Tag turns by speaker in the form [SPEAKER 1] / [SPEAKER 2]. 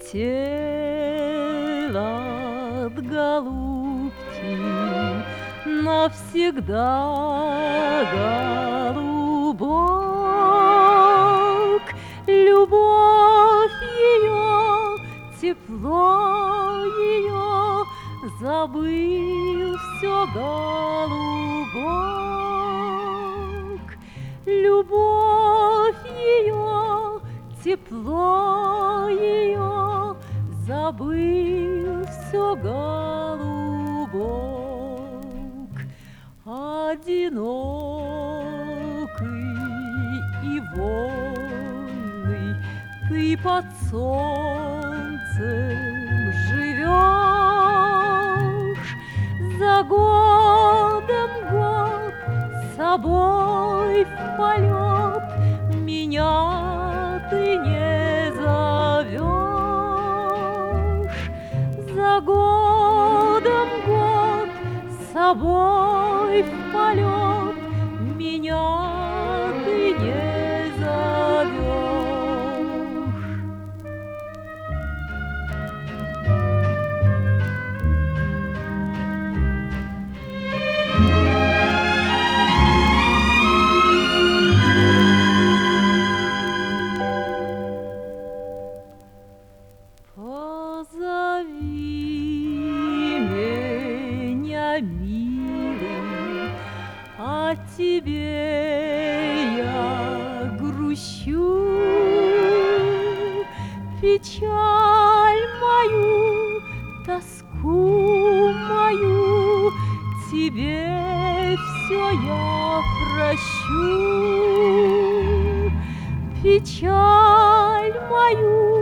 [SPEAKER 1] улетел от голубки навсегда голубок. Любовь ее, тепло ее, забыл все голубок. Любовь ее, тепло ее, забыл все голубок. Одинокий и вольный ты под солнцем живешь, за годом год с собой в полет меня ты не зовешь. За годом год с собой в полет меня ты не зовешь. Позови меня, милый, о тебе я грущу. Печаль мою, тоску мою, тебе все я прощу. Печаль мою,